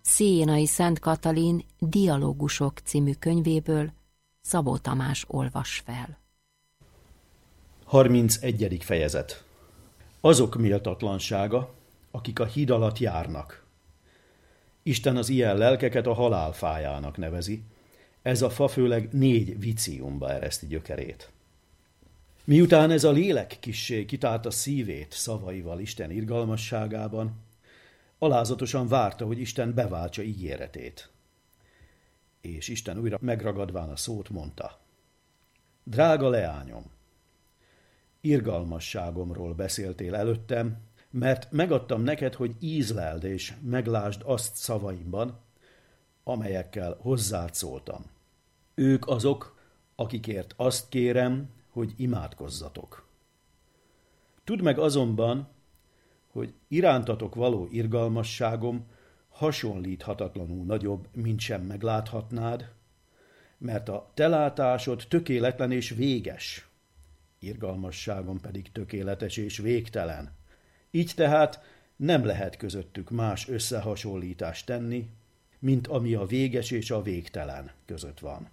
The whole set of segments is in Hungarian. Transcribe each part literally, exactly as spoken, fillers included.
Szénai Szent Katalin Dialógusok című könyvéből Szabó Tamás olvas fel. harmincegyedik fejezet. Azok méltatlansága, akik a híd alatt járnak. Isten az ilyen lelkeket a halál fájának nevezi. Ez a fa főleg négy viciumba ereszti gyökerét. Miután ez a lélek kissé kitárta szívét szavaival Isten irgalmasságában, alázatosan várta, hogy Isten beváltsa ígéretét. És Isten újra megragadván a szót mondta: Drága leányom, irgalmasságomról beszéltél előttem, mert megadtam neked, hogy ízleld és meglásd azt szavaimban, amelyekkel hozzád szóltam. Ők azok, akikért azt kérem, hogy imádkozzatok. Tudd meg azonban, hogy irántatok való irgalmasságom hasonlíthatatlanul nagyobb, mint sem megláthatnád, mert a te látásod tökéletlen és véges, irgalmasságom pedig tökéletes és végtelen. Így tehát nem lehet közöttük más összehasonlítást tenni, mint ami a véges és a végtelen között van.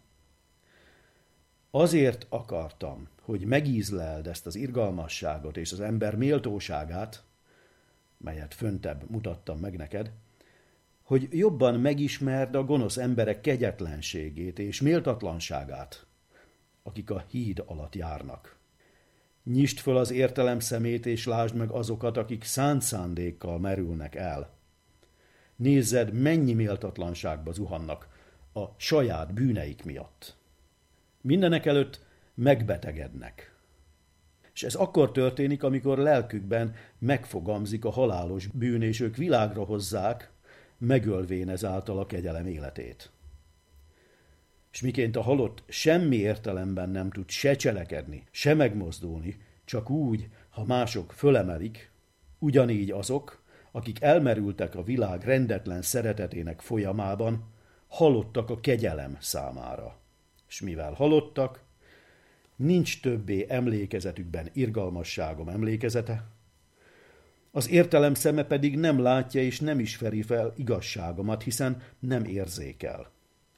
Azért akartam, hogy megízleld ezt az irgalmasságot és az ember méltóságát, melyet föntebb mutattam meg neked, hogy jobban megismerd a gonosz emberek kegyetlenségét és méltatlanságát, akik a híd alatt járnak. Nyisd föl az értelem szemét, és lásd meg azokat, akik szánt szándékkal merülnek el. Nézzed, mennyi méltatlanságba zuhannak a saját bűneik miatt. Mindenekelőtt megbetegednek. És ez akkor történik, amikor lelkükben megfogamzik a halálos bűn, és ők világra hozzák, megölvén ezáltal a kegyelem életét. És miként a halott semmi értelemben nem tud se cselekedni, se megmozdulni, csak úgy, ha mások fölemelik, ugyanígy azok, akik elmerültek a világ rendetlen szeretetének folyamában, halottak a kegyelem számára. És mivel halottak, nincs többé emlékezetükben irgalmasságom emlékezete, az értelem szeme pedig nem látja és nem ismeri fel igazságomat, hiszen nem érzékel.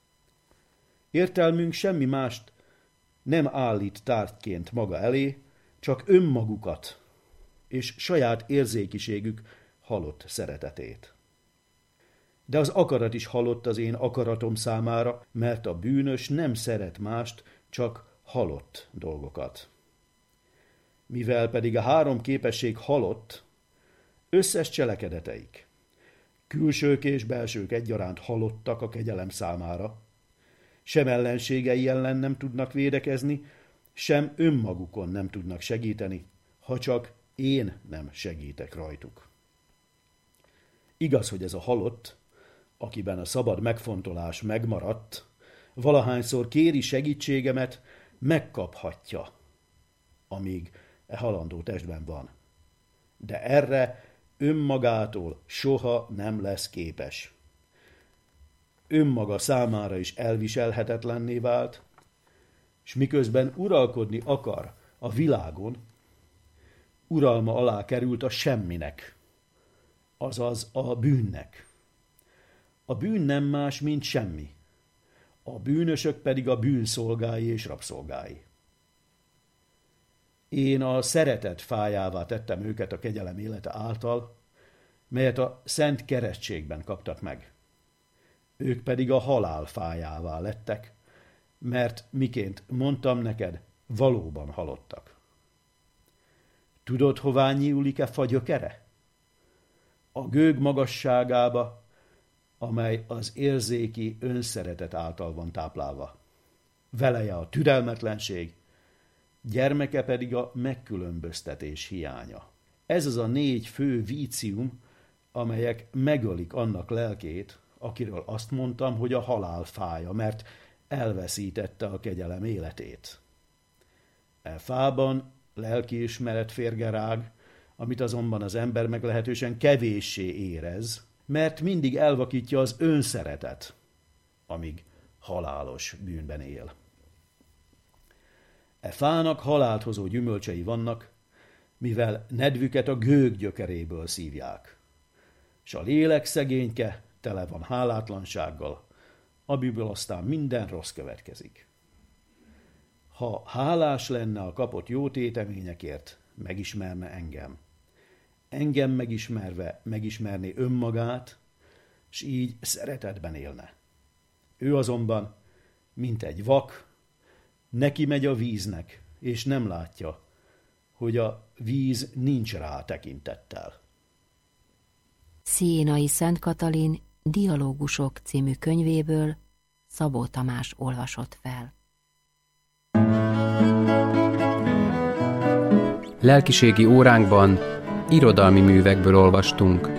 Értelmünk semmi mást nem állít tárgyként maga elé, csak önmagukat és saját érzékiségük halott szeretetét. De az akarat is halott az én akaratom számára, mert a bűnös nem szeret mást, csak halott dolgokat. Mivel pedig a három képesség halott, összes cselekedeteik, külsők és belsők egyaránt halottak a kegyelem számára, sem ellenségei ellen nem tudnak védekezni, sem önmagukon nem tudnak segíteni, ha csak én nem segítek rajtuk. Igaz, hogy ez a halott, akiben a szabad megfontolás megmaradt, valahányszor kéri segítségemet, megkaphatja, amíg e halandó testben van. De erre önmagától soha nem lesz képes. Önmaga számára is elviselhetetlenné vált, és miközben uralkodni akar a világon, uralma alá került a semminek, azaz a bűnnek. A bűn nem más, mint semmi. A bűnösök pedig a bűn szolgái és rabszolgái. Én a szeretet fájává tettem őket a kegyelem élete által, melyet a szent keresztségben kaptak meg. Ők pedig a halál fájává lettek, mert miként mondtam neked, valóban halottak. Tudod, hová nyílik-e fa gyökere? A gőg magasságába, amely az érzéki önszeretet által van táplálva. Veleje a türelmetlenség, gyermeke pedig a megkülönböztetés hiánya. Ez az a négy fő vícium, amelyek megölik annak lelkét, akiről azt mondtam, hogy a halál fája, mert elveszítette a kegyelem életét. E fában lelkiismeret férgerág, amit azonban az ember meglehetősen kevéssé érez, mert mindig elvakítja az önszeretet, amíg halálos bűnben él. E fának halált hozó gyümölcsei vannak, mivel nedvüket a gőg gyökeréből szívják, s a lélek szegényke tele van hálátlansággal, amiből aztán minden rossz következik. Ha hálás lenne a kapott jó téteményekért, megismerne engem. Engem megismerve megismerné önmagát, s így szeretetben élne. Ő azonban, mint egy vak, neki megy a víznek, és nem látja, hogy a víz nincs rá tekintettel. Sziénai Szent Katalin Dialógusok című könyvéből Szabó Tamás olvasott fel. Lelkiségi óránkban irodalmi művekből olvastunk.